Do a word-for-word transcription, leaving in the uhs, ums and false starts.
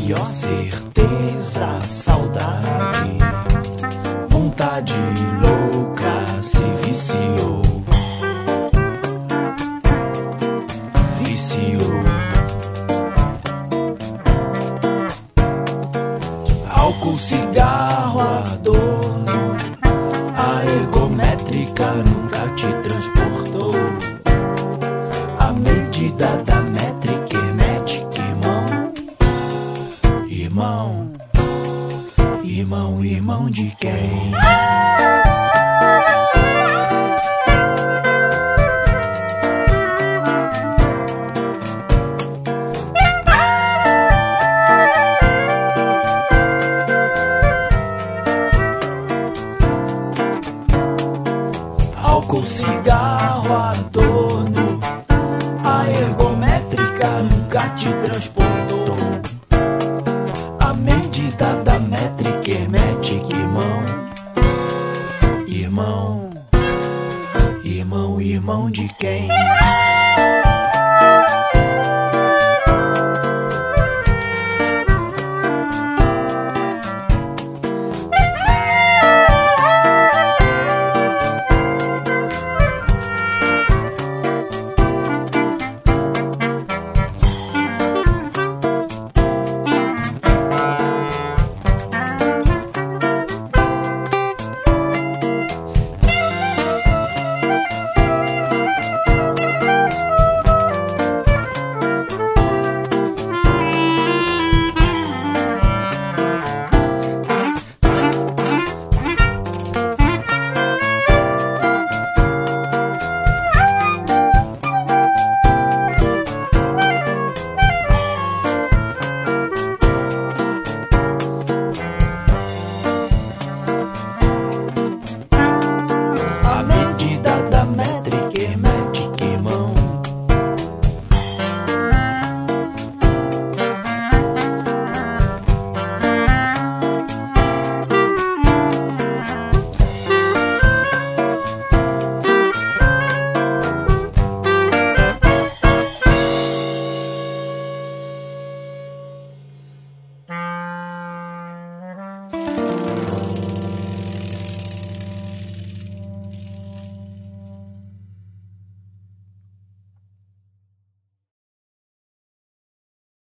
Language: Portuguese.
pior certeza, saudade, vontade louca se viciou, viciou. Álcool, cigarro, adorno, a ergométrica nunca te transportou. A medida da métrica hermética, irmão, irmão, irmão, irmão de quem? Álcool, cigarro, adorno, a ergométrica nunca te transportou.